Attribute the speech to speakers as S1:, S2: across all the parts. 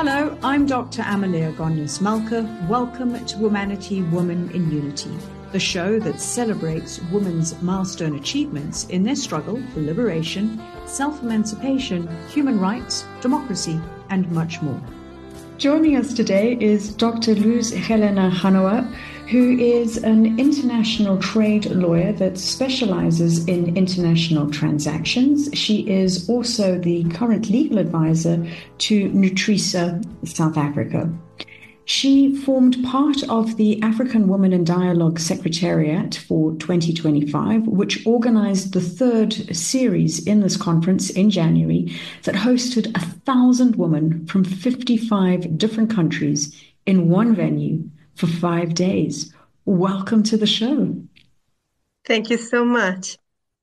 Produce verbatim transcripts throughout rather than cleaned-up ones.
S1: Hello, I'm Doctor Amalia Gonyas-Malka. Welcome to Womanity Woman in Unity, the show that celebrates women's milestone achievements in their struggle for liberation, self-emancipation, human rights, democracy, and much more. Joining us today is Doctor Luz Helena Hanoa, who is an international trade lawyer that specializes in international transactions. She is also the current legal advisor to Nutrisa South Africa. She formed part of the African Women in Dialogue Secretariat for twenty twenty-five, which organized the third series in this conference in January that hosted a thousand women from fifty-five different countries in one venue for five days. Welcome to the show.
S2: Thank you so much.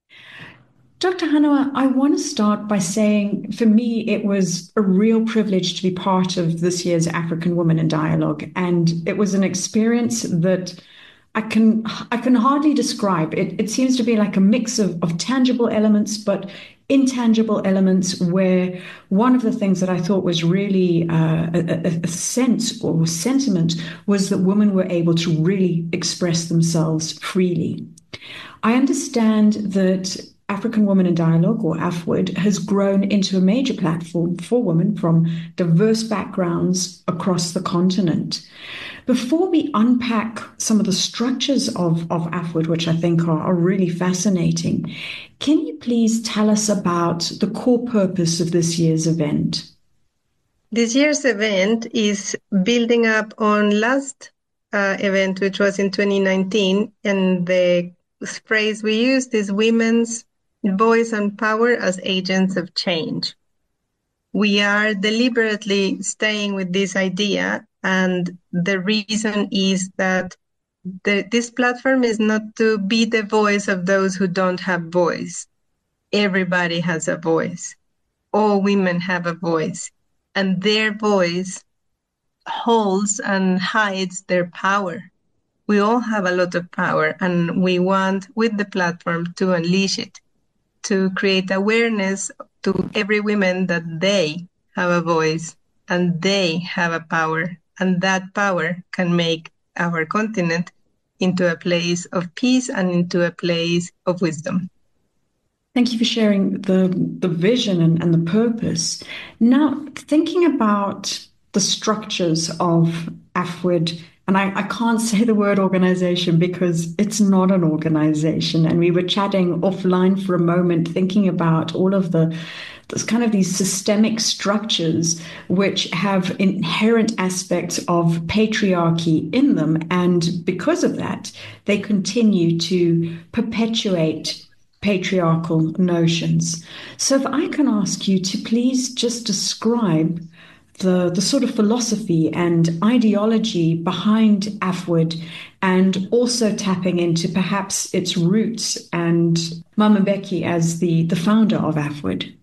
S1: Doctor Hanoa, I want to start by saying, for me, it was a real privilege to be part of this year's African Women in Dialogue, and it was an experience that I can I can hardly describe. It, it seems to be like a mix of, of tangible elements, but intangible elements, where one of the things that I thought was really uh, a, a sense or sentiment was that women were able to really express themselves freely. I understand that African Women in Dialogue, or AFWID, has grown into a major platform for women from diverse backgrounds across the continent. Before we unpack some of the structures of, of AFWID, which I think are, are really fascinating, can you please tell us about the core purpose of this year's event?
S2: This year's event is building up on last uh, event, which was in twenty nineteen, and the phrase we used is women's voice and power as agents of change. We are deliberately staying with this idea, and the reason is that the, this platform is not to be the voice of those who don't have voice. Everybody has a voice. All women have a voice, and their voice holds and hides their power. We all have a lot of power, and we want, with the platform, to unleash it, to create awareness to every woman that they have a voice and they have a power, and that power can make our continent into a place of peace and into a place of wisdom.
S1: Thank you for sharing the, the vision and, and the purpose. Now, thinking about the structures of AFWID, and I, I can't say the word organization because it's not an organization. And we were chatting offline for a moment, thinking about all of the this kind of these systemic structures which have inherent aspects of patriarchy in them. And because of that, they continue to perpetuate patriarchal notions. So if I can ask you to please just describe the, the sort of philosophy and ideology behind AFWID, and also tapping into perhaps its roots and Mama Mbeki as the, the founder of AFWID.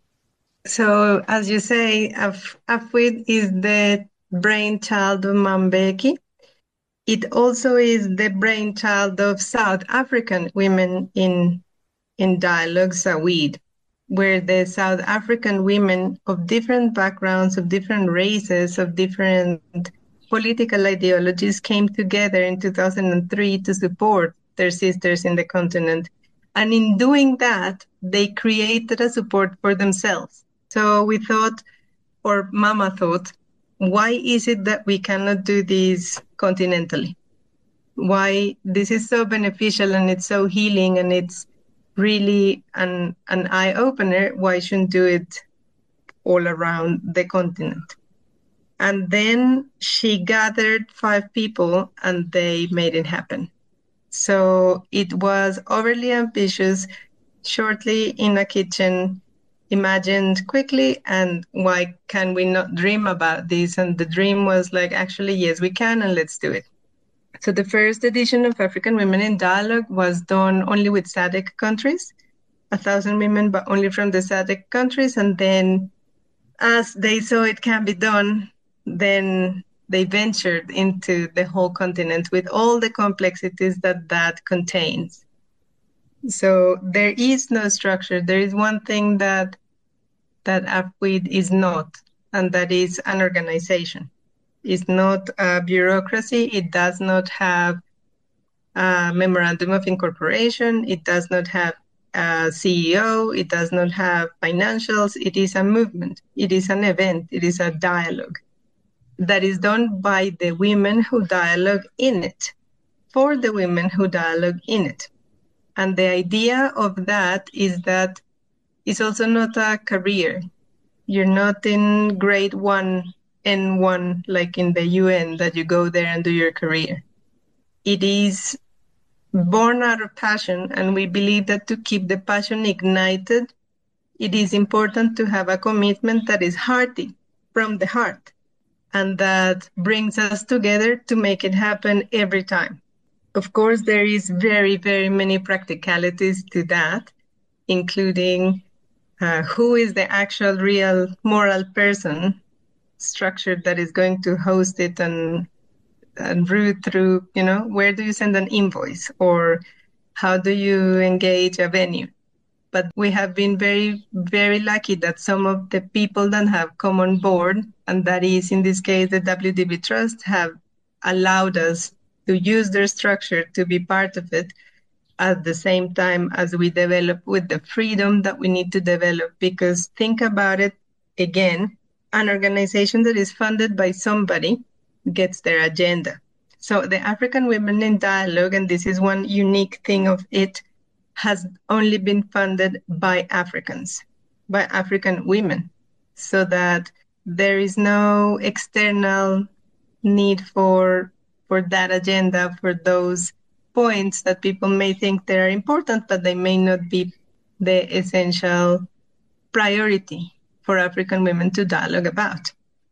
S2: So, as you say, Af- AFWID is the brainchild of Mama Mbeki. It also is the brainchild of South African Women in, in Dialogue, SAWID, where the South African women of different backgrounds, of different races, of different political ideologies came together in two thousand three to support their sisters in the continent. And in doing that, they created a support for themselves. So we thought, or Mama thought, why is it that we cannot do this continentally? Why this is so beneficial and it's so healing and it's really an, an eye-opener, why shouldn't do it all around the continent? And then she gathered five people and they made it happen. So it was overly ambitious, shortly in a kitchen, imagined quickly, and why can we not dream about this? And the dream was like, actually, yes, we can, and let's do it. So the first edition of African Women in Dialogue was done only with S A D C countries, a thousand women, but only from the S A D C countries. And then as they saw it can be done, then they ventured into the whole continent with all the complexities that that contains. So there is no structure. There is one thing that that AFWID is not, and that is an organization. It's not a bureaucracy. It does not have a memorandum of incorporation. It does not have a C E O. It does not have financials. It is a movement. It is an event. It is a dialogue that is done by the women who dialogue in it, for the women who dialogue in it. And the idea of that is that it's also not a career. You're not in grade one, N one, like in the U N, that you go there and do your career. It is born out of passion, and we believe that to keep the passion ignited, it is important to have a commitment that is hearty, from the heart, and that brings us together to make it happen every time. Of course, there is very, very many practicalities to that, including uh, who is the actual real moral person structure that is going to host it and, and route through, you know, where do you send an invoice, or how do you engage a venue? But we have been very, very lucky that some of the people that have come on board, and that is in this case the W D B Trust, have allowed us to use their structure to be part of it at the same time as we develop with the freedom that we need to develop. Because think about it again, an organization that is funded by somebody gets their agenda. So the African Women in Dialogue, and this is one unique thing of it, has only been funded by Africans, by African women, so that there is no external need for for that agenda, for those points that people may think they are important, but they may not be the essential priority for African women to dialogue about.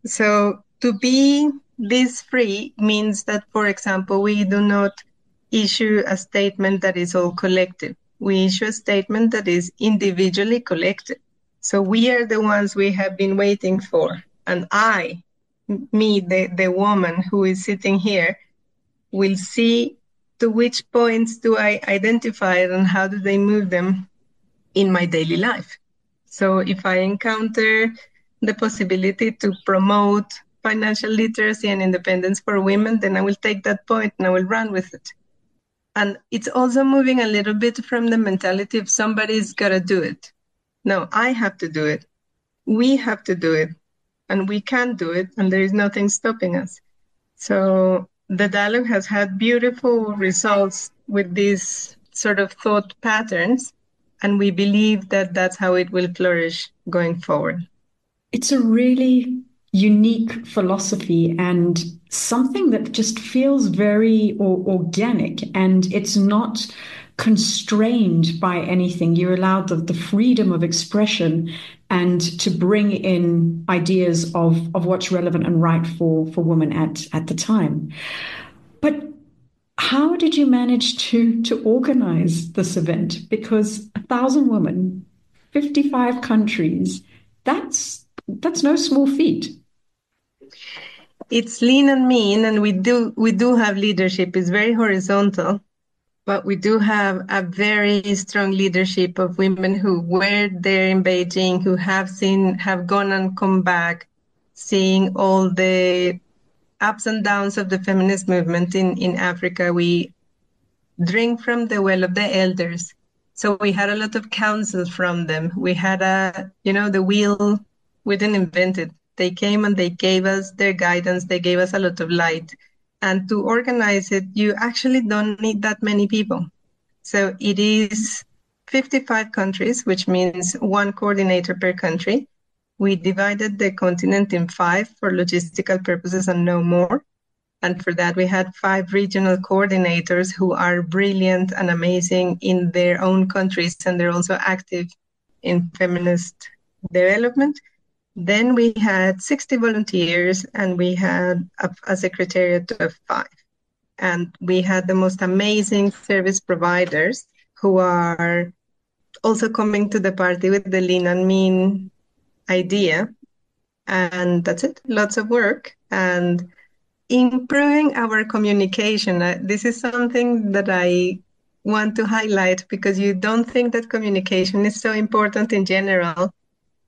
S2: So to be this free means that, for example, we do not issue a statement that is all collective. We issue a statement that is individually collected. So we are the ones we have been waiting for. And I, me, the, the woman who is sitting here, will see to which points do I identify and how do they move them in my daily life. So if I encounter the possibility to promote financial literacy and independence for women, then I will take that point and I will run with it. And it's also moving a little bit from the mentality of somebody's got to do it. No, I have to do it. We have to do it. And we can do it. And there is nothing stopping us. So the dialogue has had beautiful results with these sort of thought patterns. And we believe that that's how it will flourish going forward.
S1: It's a really unique philosophy and something that just feels very or, organic, and it's not constrained by anything. You're allowed the, the freedom of expression and to bring in ideas of, of what's relevant and right for, for women at, at the time. But how did you manage to, to organize this event? Because a thousand women, fifty-five countries, that's that's no small feat.
S2: It's lean and mean, and we do we do have leadership. It's very horizontal, but we do have a very strong leadership of women who were there in Beijing, who have seen, have gone and come back, seeing all the ups and downs of the feminist movement in, in Africa. We drink from the well of the elders. So we had a lot of counsel from them. We had a, you know, the wheel, we didn't invent it. They came and they gave us their guidance. They gave us a lot of light. And to organize it, you actually don't need that many people. So it is fifty-five countries, which means one coordinator per country. We divided the continent in five for logistical purposes and no more. And for that, we had five regional coordinators who are brilliant and amazing in their own countries, and they're also active in feminist development. Then we had sixty volunteers, and we had a, a secretariat of five. And we had the most amazing service providers who are also coming to the party with the lean and mean idea. And that's it. Lots of work. And improving our communication. Uh, this is something that I want to highlight, because you don't think that communication is so important in general.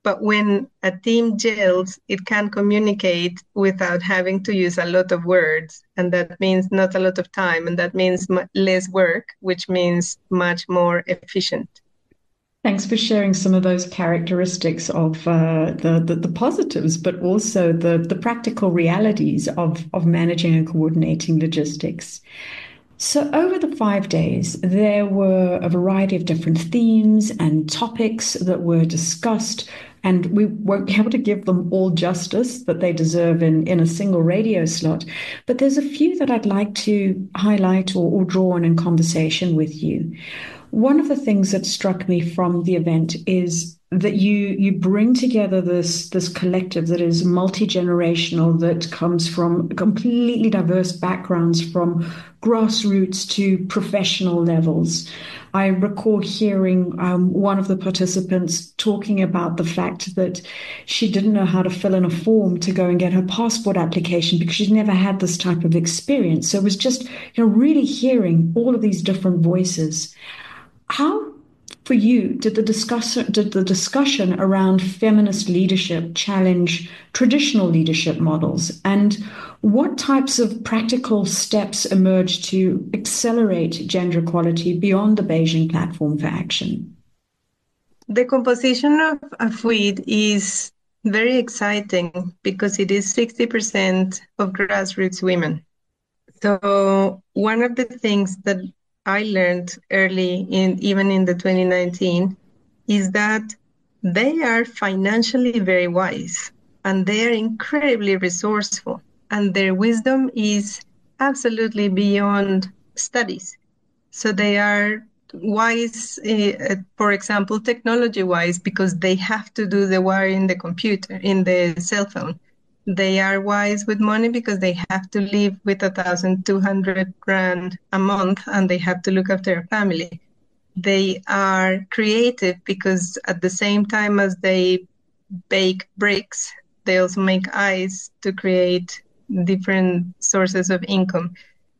S2: But when a team gels, it can communicate without having to use a lot of words. And that means not a lot of time. And that means less work, which means much more efficient.
S1: Thanks for sharing some of those characteristics of uh, the, the the positives, but also the the practical realities of of managing and coordinating logistics. So, over the five days, there were a variety of different themes and topics that were discussed, and we won't be able to give them all justice that they deserve in, in a single radio slot. But there's a few that I'd like to highlight or, or draw on in conversation with you. One of the things that struck me from the event is that you you bring together this this collective that is multi-generational, that comes from completely diverse backgrounds, from grassroots to professional levels. I recall hearing um, one of the participants talking about the fact that she didn't know how to fill in a form to go and get her passport application because she'd never had this type of experience. So it was just, you know, really hearing all of these different voices. How, for you, did the discussion did the discussion around feminist leadership challenge traditional leadership models, and what types of practical steps emerged to accelerate gender equality beyond the Beijing Platform for Action?
S2: The composition of A F W I D is very exciting because it is sixty percent of grassroots women. So one of the things that I learned early in, even in the twenty nineteen, is that they are financially very wise and they are incredibly resourceful, and their wisdom is absolutely beyond studies. So they are wise, uh, for example, technology wise, because they have to do the wire in the computer, in the cell phone. They are wise with money because they have to live with a thousand two hundred grand a month and they have to look after their family. They are creative because at the same time as they bake bricks, they also make ice to create different sources of income.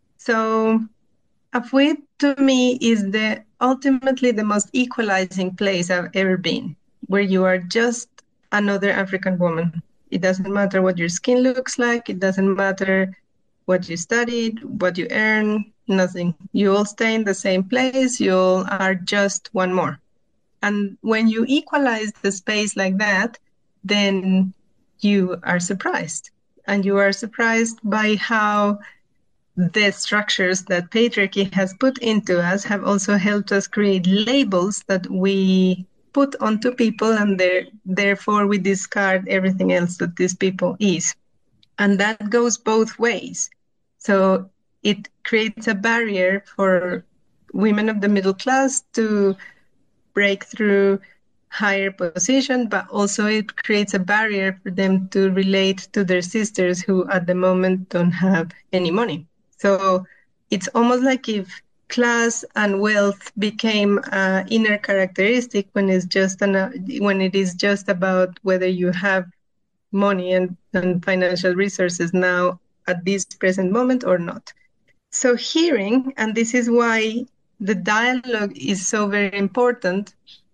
S2: So A F W I D to me is the ultimately the most equalizing place I've ever been, where you are just another African woman. It doesn't matter what your skin looks like. It doesn't matter what you studied, what you earn, nothing. You all stay in the same place. You all are just one more. And when you equalize the space like that, then you are surprised. And you are surprised by how the structures that patriarchy has put into us have also helped us create labels that we put onto people, and therefore we discard everything else that these people is. And that goes both ways. So it creates a barrier for women of the middle class to break through higher position, but also it creates a barrier for them to relate to their sisters who at the moment don't have any money. So it's almost like if class and wealth became an inner characteristic when it's just an, when it is just about whether you have money and, and financial resources now at this present moment or not. So hearing, and this is why the dialogue is so very important,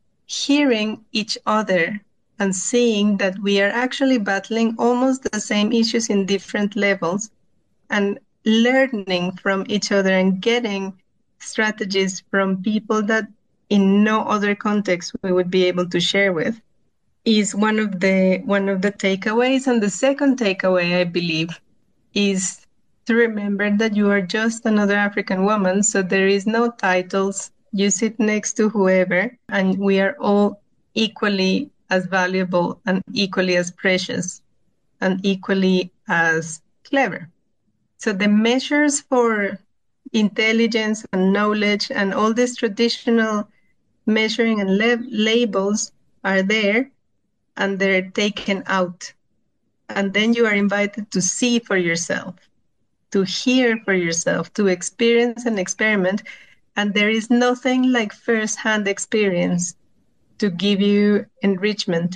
S2: hearing each other and seeing that we are actually battling almost the same issues in different levels, and learning from each other and getting strategies from people that in no other context we would be able to share with, is one of the one of the takeaways. And the second takeaway, I believe, is to remember that you are just another African woman, so there is no titles. You sit next to whoever, and we are all equally as valuable and equally as precious and equally as clever. So the measures for intelligence and knowledge and all these traditional measuring and lab- labels are there, and they're taken out. And then you are invited to see for yourself, to hear for yourself, to experience and experiment. And there is nothing like first-hand experience to give you enrichment.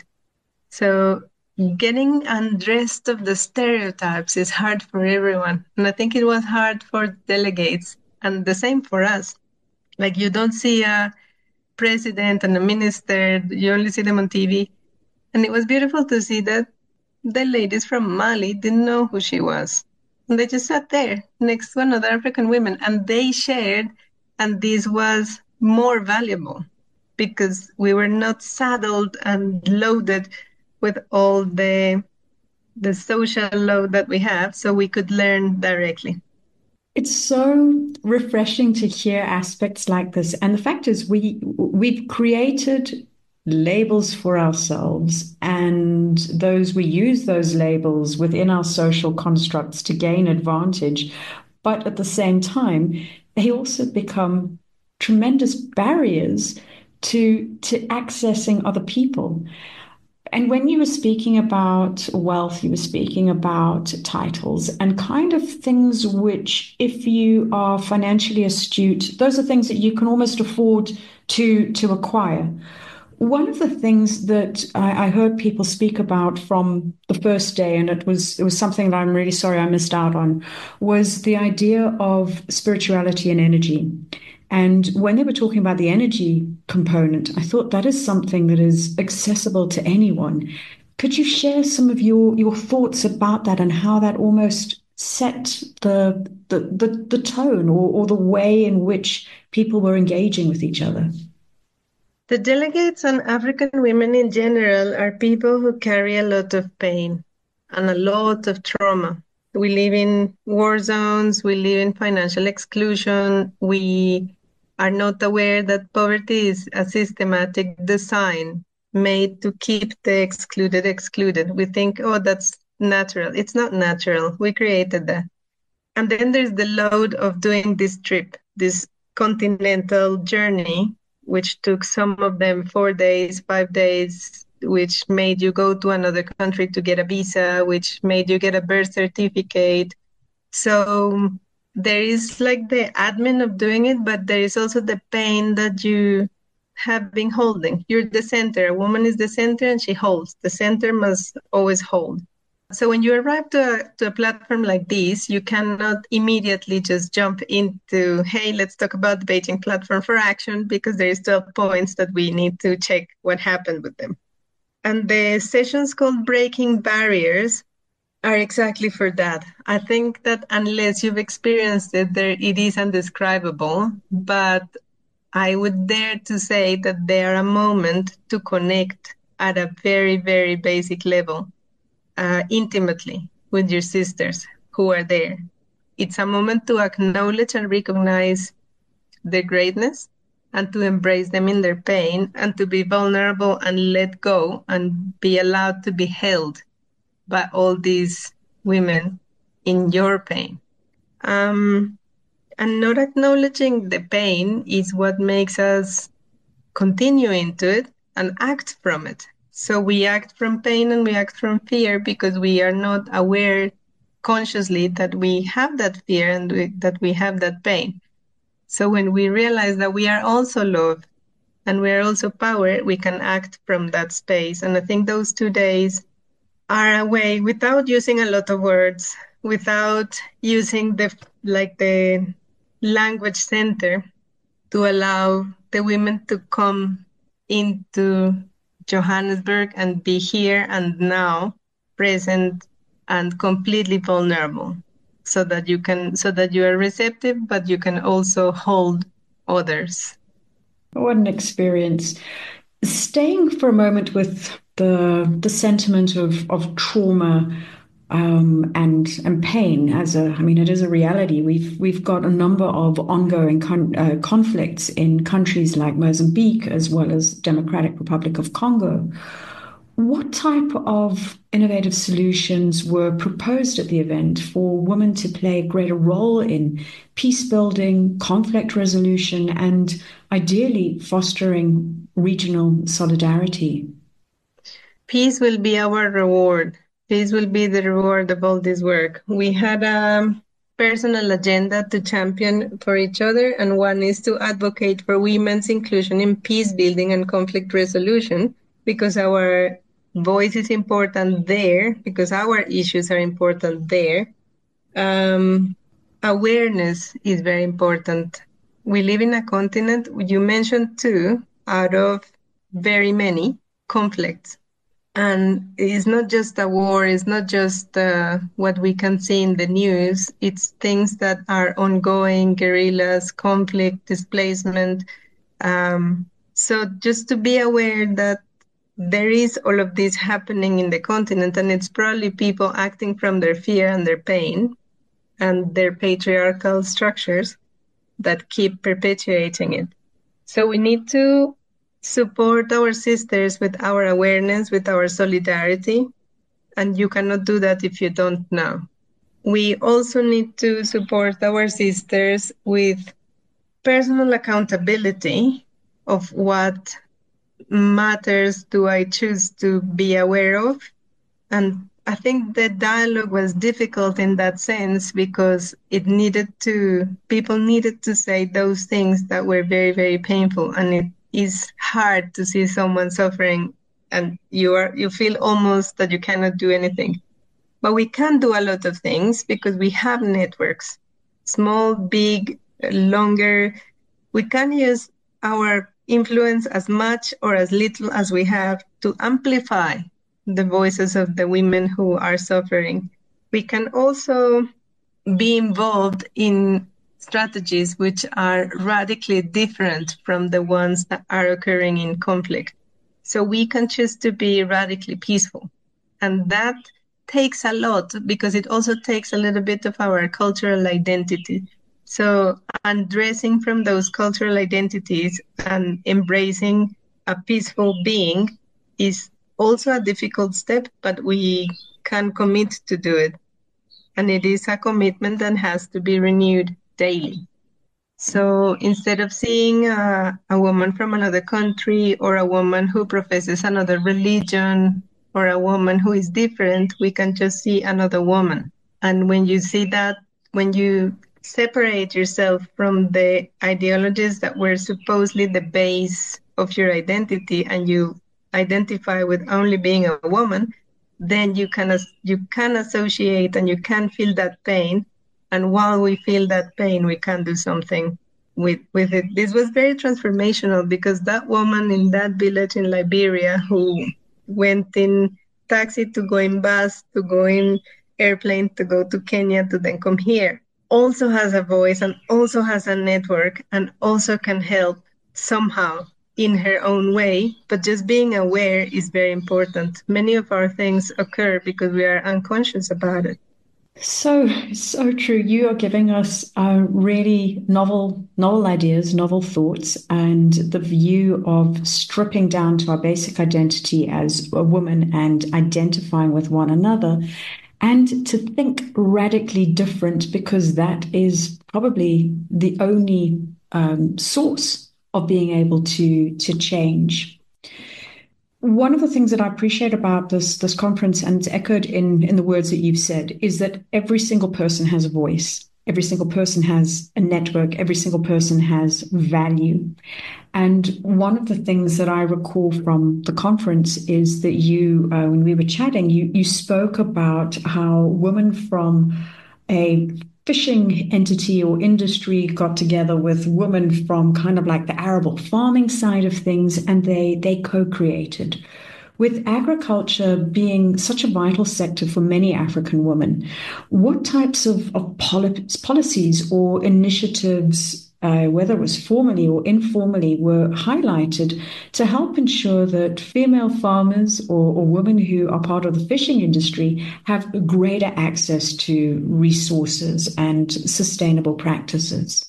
S2: So getting undressed of the stereotypes is hard for everyone. And I think it was hard for delegates, and the same for us. Like, you don't see a president and a minister, you only see them on T V. And it was beautiful to see that the ladies from Mali didn't know who she was. And they just sat there next to another African women and they shared. And this was more valuable because we were not saddled and loaded with all the the social load that we have, so we could learn directly.
S1: It's so refreshing to hear aspects like this. And the fact is, we we've created labels for ourselves, and those we use those labels within our social constructs to gain advantage. But at the same time, they also become tremendous barriers to to accessing other people. And when you were speaking about wealth, you were speaking about titles and kind of things which, if you are financially astute, those are things that you can almost afford to, to acquire. One of the things that I, I heard people speak about from the first day, and it was it was something that I'm really sorry I missed out on, was the idea of spirituality and energy. And when they were talking about the energy component, I thought that is something that is accessible to anyone. Could you share some of your, your thoughts about that and how that almost set the the the, the tone or, or the way in which people were engaging with each other?
S2: The delegates and African women in general are people who carry a lot of pain and a lot of trauma. We live in war zones, we live in financial exclusion, we are not aware that poverty is a systematic design made to keep the excluded excluded. We think, oh, that's natural. It's not natural. We created that. And then there's the load of doing this trip, this continental journey, which took some of them four days, five days, which made you go to another country to get a visa, which made you get a birth certificate. So there is like the admin of doing it, but there is also the pain that you have been holding. You're the center. A woman is the center and she holds. The center must always hold. So when you arrive to a, to a platform like this, you cannot immediately just jump into, hey, let's talk about the Beijing Platform for Action, because there is twelve points that we need to check what happened with them. And the sessions called Breaking Barriers are exactly for that. I think that unless you've experienced it, there it is undescribable. But I would dare to say that they are a moment to connect at a very, very basic level, uh, intimately with your sisters who are there. It's a moment to acknowledge and recognize their greatness and to embrace them in their pain and to be vulnerable and let go and be allowed to be held by all these women in your pain. Um, and not acknowledging the pain is what makes us continue into it and act from it. So we act from pain and we act from fear because we are not aware consciously that we have that fear and we, that we have that pain. So when we realize that we are also love and we are also power, we can act from that space. And I think those two days are a way, without using a lot of words, without using the like the language center, to allow the women to come into Johannesburg and be here and now, present and completely vulnerable, so that you can, so that you are receptive, but you can also hold others.
S1: What an experience. Staying for a moment with the the sentiment of of trauma um, and and pain as a, I mean, it is a reality. We've we've got a number of ongoing con- uh, conflicts in countries like Mozambique as well as Democratic Republic of Congo. What type of innovative solutions were proposed at the event for women to play a greater role in peace building, conflict resolution, and ideally fostering regional solidarity?
S2: Peace will be our reward. Peace will be the reward of all this work. We had a personal agenda to champion for each other, and one is to advocate for women's inclusion in peace building and conflict resolution, because our voice is important there, because our issues are important there. Um, awareness is very important. We live in a continent, you mentioned two, out of very many conflicts. And it's not just a war, it's not just uh, what we can see in the news, it's things that are ongoing, guerrillas, conflict, displacement. Um, so just to be aware that there is all of this happening in the continent, and it's probably people acting from their fear and their pain and their patriarchal structures that keep perpetuating it. So we need to support our sisters with our awareness, with our solidarity, and you cannot do that if you don't know. We also need to support our sisters with personal accountability of what matters do I choose to be aware of. And I think the dialogue was difficult in that sense because it needed to, people needed to say those things that were very, very painful. And it is hard to see someone suffering and you are, you feel almost that you cannot do anything. But we can do a lot of things because we have networks, small, big, longer. We can use our influence as much or as little as we have to amplify the voices of the women who are suffering. We can also be involved in strategies which are radically different from the ones that are occurring in conflict. So we can choose to be radically peaceful. And that takes a lot because it also takes a little bit of our cultural identity. So undressing from those cultural identities and embracing a peaceful being is also a difficult step, but we can commit to do it. And it is a commitment that has to be renewed daily. So instead of seeing a, a woman from another country or a woman who professes another religion or a woman who is different, we can just see another woman. And when you see that, when you separate yourself from the ideologies that were supposedly the base of your identity and you identify with only being a woman, then you can you can associate and you can feel that pain. And while we feel that pain, we can do something with, with it. This was very transformational because that woman in that village in Liberia who went in taxi to go in bus, to go in airplane, to go to Kenya, to then come here, also has a voice and also has a network and also can help somehow in her own way, but just being aware is very important. Many of our things occur because we are unconscious about it.
S1: So, so true. You are giving us uh, really novel, novel ideas, novel thoughts, and the view of stripping down to our basic identity as a woman and identifying with one another, and to think radically different because that is probably the only um, source of being able to to change. One of the things that I appreciate about this this conference, and it's echoed in, in the words that you've said, is that every single person has a voice. Every single person has a network. Every single person has value. And one of the things that I recall from the conference is that you, uh, when we were chatting, you, you spoke about how women from a fishing entity or industry got together with women from kind of like the arable farming side of things, and they they co-created. With agriculture being such a vital sector for many African women, what types of, of policies or initiatives, uh, whether it was formally or informally, were highlighted to help ensure that female farmers or, or women who are part of the fishing industry have greater access to resources and sustainable practices?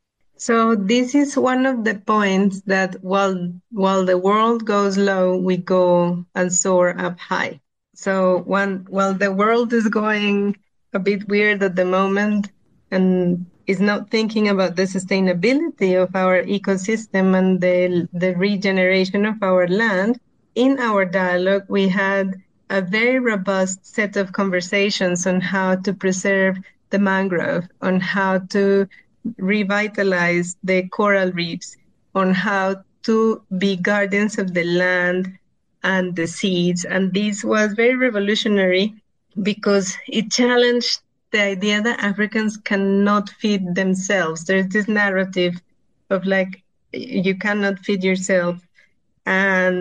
S2: So this is one of the points that while while the world goes low, we go and soar up high. So one while the world is going a bit weird at the moment and is not thinking about the sustainability of our ecosystem and the the regeneration of our land, in our dialogue we had a very robust set of conversations on how to preserve the mangrove, on how to revitalize the coral reefs, on how to be guardians of the land and the seeds. And this was very revolutionary because it challenged the idea that Africans cannot feed themselves. There's this narrative of like, you cannot feed yourself. And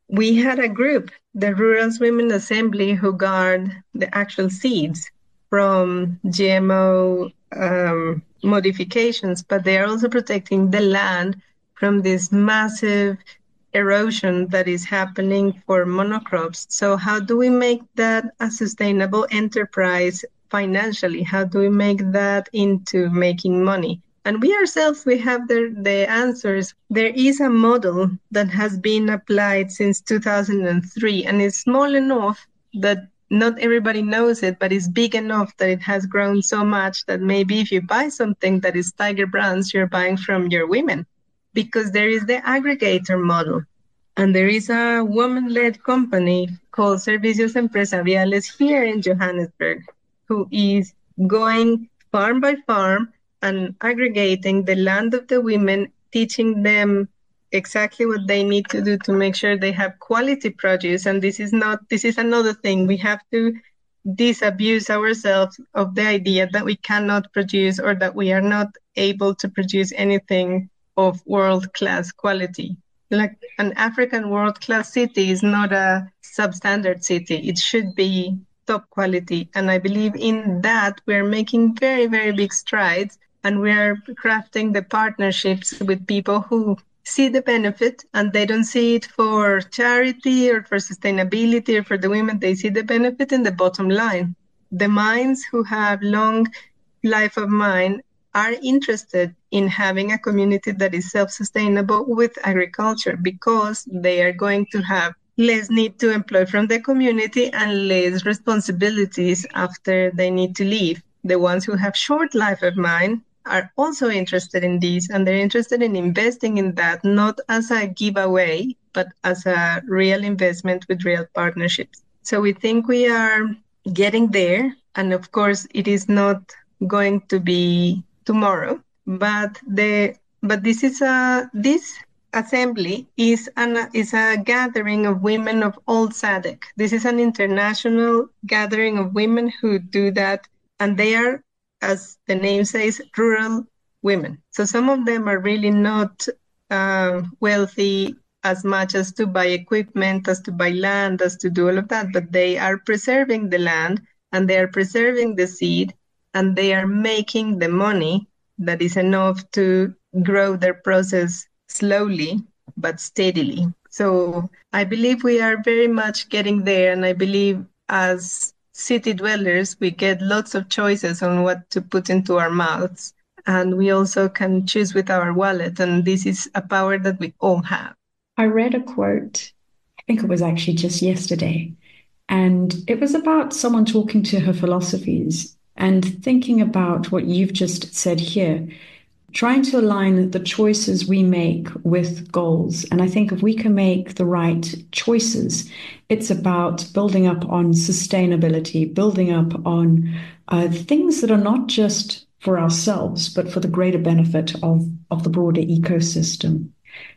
S2: we had a group, the Rural Women Assembly, who guard the actual seeds from G M O um, modifications, but they are also protecting the land from this massive erosion that is happening for monocrops. So how do we make that a sustainable enterprise financially? How do we make that into making money? And we ourselves, we have the, the answers. There is a model that has been applied since two thousand three, and it's small enough that not everybody knows it, but it's big enough that it has grown so much that maybe if you buy something that is Tiger Brands, you're buying from your women, because there is the aggregator model. And there is a woman-led company called Servicios Empresariales here in Johannesburg, who is going farm by farm and aggregating the land of the women, teaching them exactly what they need to do to make sure they have quality produce. And this is not, this is another thing. We have to disabuse ourselves of the idea that we cannot produce or that we are not able to produce anything of world-class quality. Like an African world-class city is not a substandard city. It should be top quality. And I believe in that we're making very, very big strides. And we're crafting the partnerships with people who see the benefit, and they don't see it for charity or for sustainability or for the women. They see the benefit in the bottom line. The mines who have long life of mine are interested in having a community that is self-sustainable with agriculture, because they are going to have less need to employ from the community and less responsibilities after they need to leave. The ones who have short life of mine are also interested in these, and they're interested in investing in that, not as a giveaway, but as a real investment with real partnerships. So we think we are getting there. And of course, it is not going to be tomorrow, but the but this is a this assembly is an is a gathering of women of all S A D C. This is an international gathering of women who do that, and they are, as the name says, rural women. So some of them are really not uh, wealthy as much as to buy equipment, as to buy land, as to do all of that, but they are preserving the land and they are preserving the seed, and they are making the money that is enough to grow their process slowly but steadily. So I believe we are very much getting there, and I believe as city dwellers, we get lots of choices on what to put into our mouths, and we also can choose with our wallet, and this is a power that we all have.
S1: I read a quote, I think it was actually just yesterday, and it was about someone talking to her philosophies and thinking about what you've just said here, trying to align the choices we make with goals. And I think if we can make the right choices, it's about building up on sustainability, building up on uh, things that are not just for ourselves, but for the greater benefit of, of the broader ecosystem.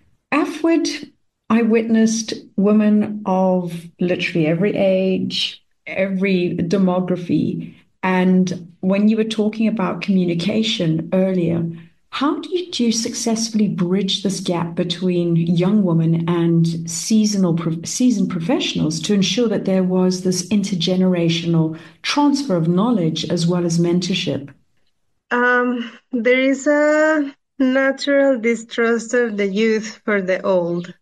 S1: Afwid, I witnessed women of literally every age, every demography. And when you were talking about communication earlier, how did you successfully bridge this gap between young women and seasonal seasoned professionals to ensure that there was this intergenerational transfer of knowledge as well as mentorship?
S2: Um, there is a natural distrust of the youth for the old,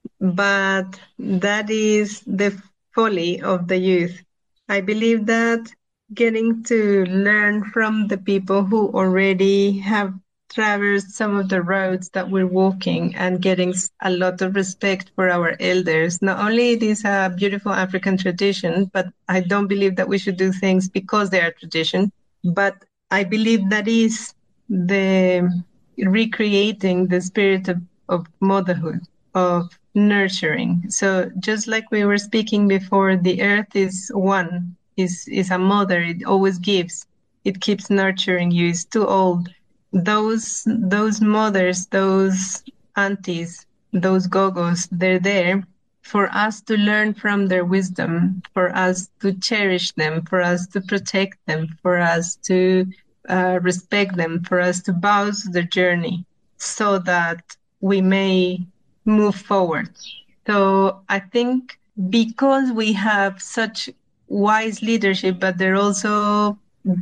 S2: but that is the folly of the youth. I believe that getting to learn from the people who already have traversed some of the roads that we're walking and getting a lot of respect for our elders. Not only it is a beautiful African tradition, but I don't believe that we should do things because they are tradition, but I believe that is the recreating the spirit of, of motherhood, of nurturing. So just like we were speaking before, the earth is one, is, is a mother. It always gives. It keeps nurturing you. It's too old. Those those mothers, those aunties, those gogos, they're there for us to learn from their wisdom, for us to cherish them, for us to protect them, for us to uh, respect them, for us to bow to their journey so that we may move forward. So I think because we have such wise leadership, but they're also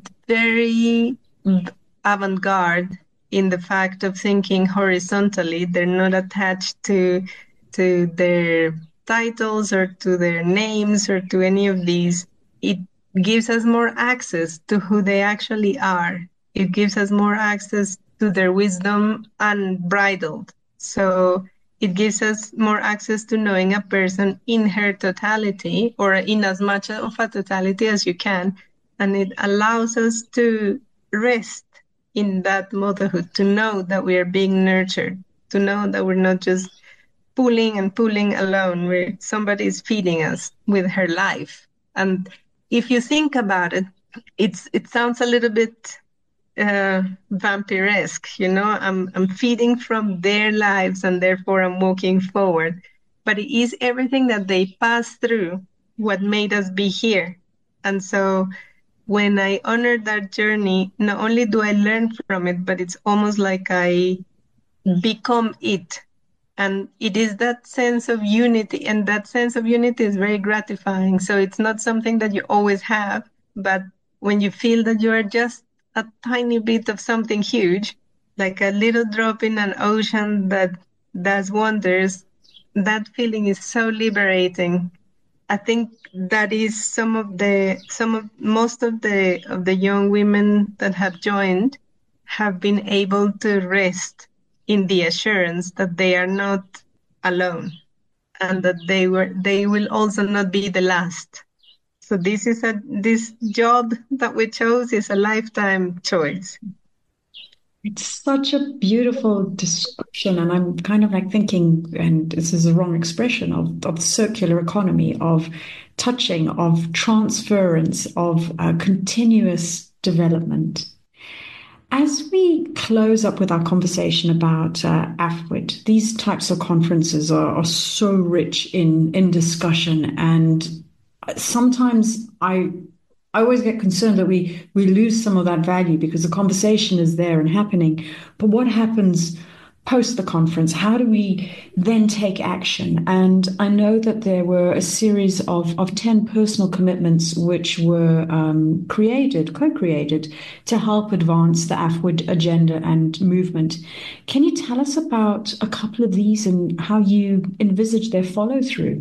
S2: very avant-garde in the fact of thinking horizontally. They're not attached to to their titles or to their names or to any of these. It gives us more access to who they actually are. It gives us more access to their wisdom unbridled. So it gives us more access to knowing a person in her totality, or in as much of a totality as you can. And it allows us to rest in that motherhood, to know that we are being nurtured, to know that we're not just pulling and pulling alone, where somebody is feeding us with her life. And if you think about it, it's it sounds a little bit uh, vampiresque, you know. I'm I'm feeding from their lives, and therefore I'm walking forward. But it is everything that they passed through what made us be here. And so when I honor that journey, not only do I learn from it, but it's almost like I become it. And it is that sense of unity, and that sense of unity is very gratifying. So it's not something that you always have, but when you feel that you are just a tiny bit of something huge, like a little drop in an ocean that does wonders, that feeling is so liberating. I think that is some of the some of most of the of the young women that have joined have been able to rest in the assurance that they are not alone, and that they were they will also not be the last. So this is a this job that we chose is a lifetime choice.
S1: It's such a beautiful description, and I'm kind of like thinking, and this is a wrong expression, of, of circular economy, of touching, of transference, of uh, continuous development. As we close up with our conversation about uh, A F W I D, these types of conferences are, are so rich in, in discussion, and sometimes I I always get concerned that we we lose some of that value because the conversation is there and happening. But what happens post the conference? How do we then take action? And I know that there were a series of, of ten personal commitments which were um, created, co-created, to help advance the A F W I D agenda and movement. Can you tell us about a couple of these and how you envisage their follow-through?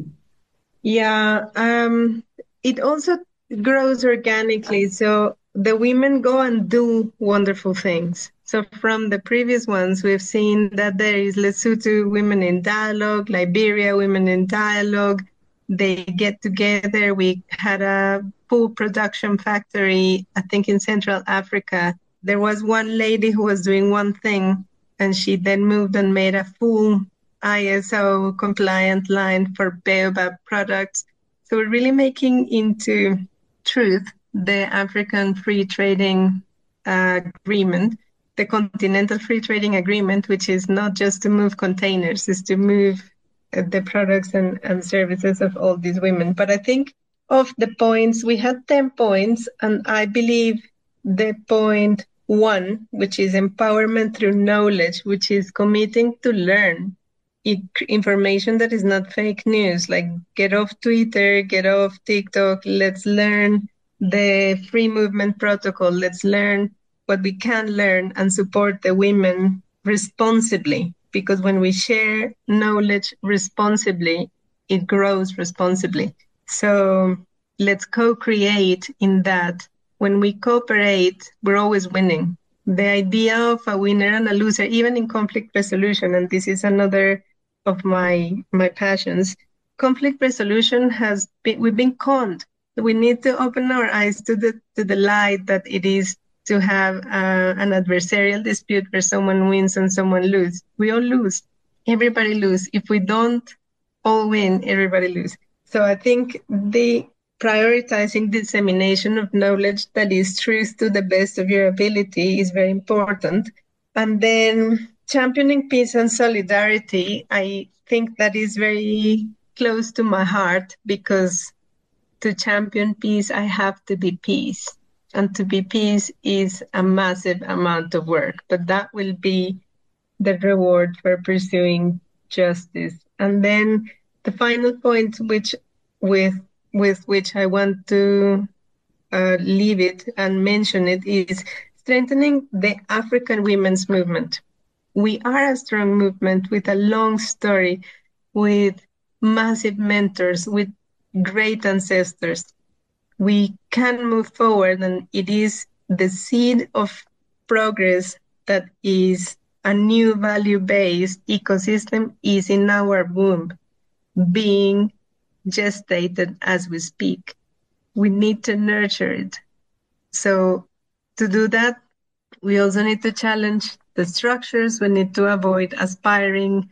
S2: Yeah, um, it also grows organically. So the women go and do wonderful things. So from the previous ones, we've seen that there is Lesotho Women in Dialogue, Liberia Women in Dialogue. They get together. We had a full production factory, I think in Central Africa. There was one lady who was doing one thing, and she then moved and made a full I S O compliant line for Baobab products. So we're really making into truth the African Free Trading uh, Agreement, the Continental Free Trading Agreement, which is not just to move containers, is to move uh, the products and, and services of all these women. But I think of the points, we had ten points, and I believe the point one, which is empowerment through knowledge, which is committing to learn it, information that is not fake news, like get off Twitter, get off TikTok, let's learn the free movement protocol, let's learn what we can learn and support the women responsibly, because when we share knowledge responsibly, it grows responsibly. So let's co-create in that. When we cooperate, we're always winning. The idea of a winner and a loser, even in conflict resolution, and this is another of my my passions, conflict resolution has been, we've been conned. We need to open our eyes to the to the light that it is to have uh, an adversarial dispute where someone wins and someone loses. We all lose. Everybody lose. If we don't all win, everybody lose. So I think the prioritizing dissemination of knowledge that is truth to the best of your ability is very important. And then championing peace and solidarity, I think that is very close to my heart, because to champion peace, I have to be peace. And to be peace is a massive amount of work, but that will be the reward for pursuing justice. And then the final point which with with which I want to uh, leave it and mention it is strengthening the African women's movement. We are a strong movement with a long story, with massive mentors, with great ancestors. We can move forward, and it is the seed of progress that is a new value-based ecosystem is in our womb, being gestated as we speak. We need to nurture it. So to do that, we also need to challenge the structures. We need to avoid aspiring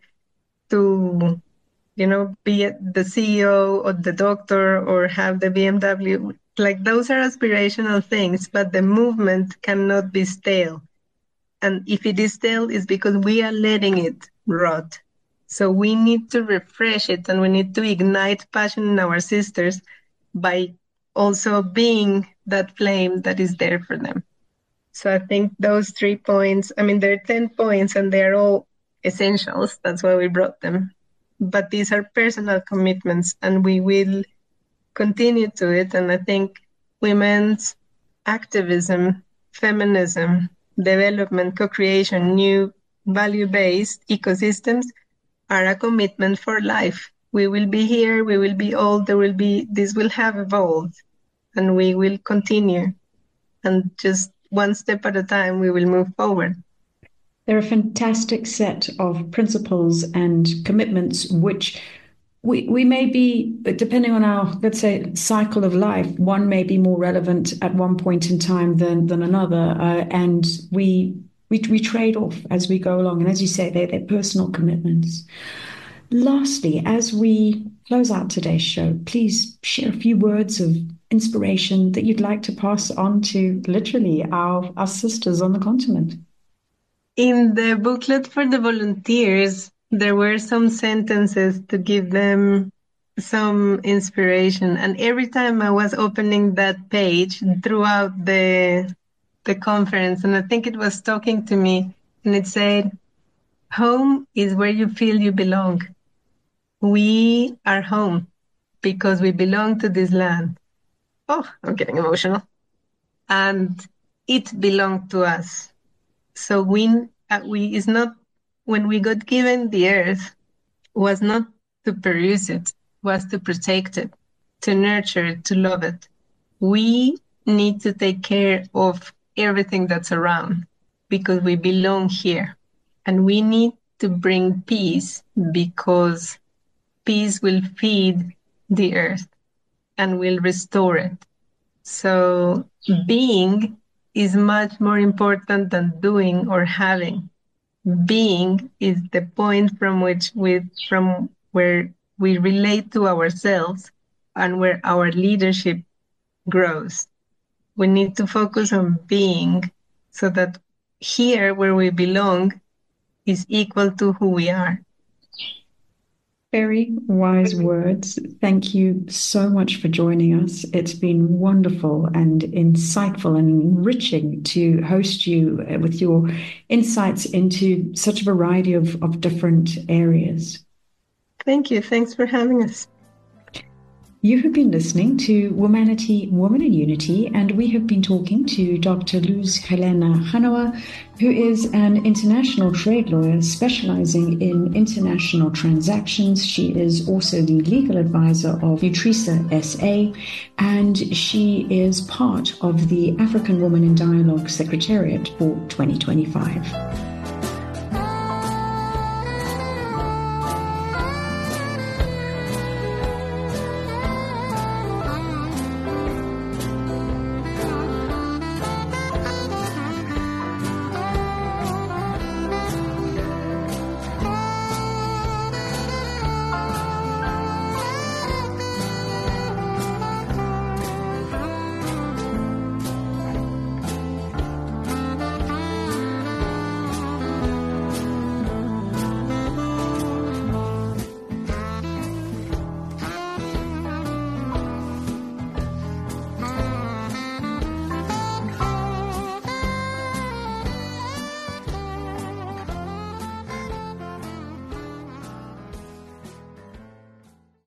S2: to, you know, be the C E O or the doctor or have the B M W. Like, those are aspirational things, but the movement cannot be stale. And if it is stale, it's because we are letting it rot. So we need to refresh it, and we need to ignite passion in our sisters by also being that flame that is there for them. So I think those three points, I mean, there are ten points and they're all essentials. That's why we brought them. But these are personal commitments, and we will continue to it. And I think women's activism, feminism, development, co-creation, new value-based ecosystems are a commitment for life. We will be here, we will be old, there will be, this will have evolved, and we will continue. And just one step at a time, we will move forward.
S1: They're a fantastic set of principles and commitments, which we, we may be, depending on our, let's say, cycle of life, one may be more relevant at one point in time than, than another. Uh, and we, we, we trade off as we go along. And as you say, they're, they're personal commitments. Lastly, as we close out today's show, please share a few words of inspiration that you'd like to pass on to literally our, our sisters on the continent.
S2: In the booklet for the volunteers, there were some sentences to give them some inspiration. And every time I was opening that page throughout the, the conference, and I think it was talking to me, and it said, home is where you feel you belong. We are home because we belong to this land. Oh, I'm getting emotional. And it belonged to us. So we, uh, we is not, when we got given the earth, was not to peruse it, was to protect it, to nurture it, to love it. We need to take care of everything that's around because we belong here. And we need to bring peace because peace will feed the earth and will restore it. So being is much more important than doing or having. Being is the point from which we, from where we relate to ourselves and where our leadership grows. We need to focus on being so that here where we belong is equal to who we are.
S1: Very wise words. Thank you so much for joining us. It's been wonderful and insightful and enriching to host you with your insights into such a variety of, of different areas.
S2: Thank you. Thanks for having us.
S1: You have been listening to Womanity, Woman in Unity, and we have been talking to Doctor Luz Helena Hanoa, who is an international trade lawyer specializing in international transactions. She is also the legal advisor of Nutrisa S A, and she is part of the African Woman in Dialogue Secretariat for twenty twenty-five.